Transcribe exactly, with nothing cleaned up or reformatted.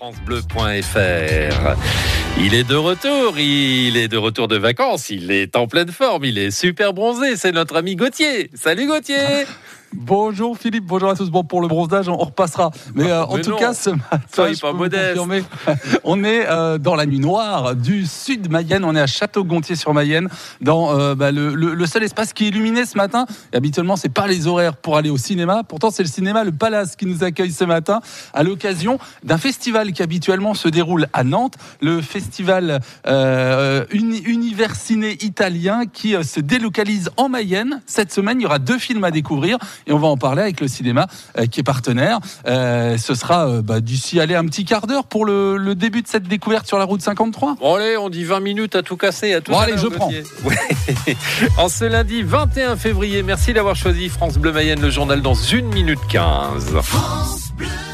francebleu point f r. Il est de retour, il est de retour de vacances, il est en pleine forme, il est super bronzé, c'est notre ami Gauthier. Salut Gauthier. Bonjour Philippe, bonjour à tous. Bon, pour le bronzage, on repassera. Mais, euh, Mais en tout non. cas, ce matin, Soyez je pas peux vous modeste. confirmer, on est euh, dans la nuit noire du sud Mayenne. On est à Château-Gontier-sur-Mayenne, dans euh, bah, le, le, le seul espace qui est illuminé ce matin. Et habituellement, c'est pas les horaires pour aller au cinéma. Pourtant, c'est le cinéma Le Palace qui nous accueille ce matin à l'occasion d'un festival qui habituellement se déroule à Nantes, le festival euh, uni, Univers Ciné italien qui euh, se délocalise en Mayenne. Cette semaine, il y aura deux films à découvrir. Et on va en parler avec le cinéma euh, qui est partenaire. Euh, ce sera euh, bah, d'ici aller un petit quart d'heure pour le, le début de cette découverte sur la route cinquante-trois. Bon allez, on dit vingt minutes à tout casser. À tout Bon, à allez, l'heure, je Gauthier. Ouais. En ce lundi vingt et un février, merci d'avoir choisi France Bleu Mayenne, le journal dans une minute quinze. France Bleu.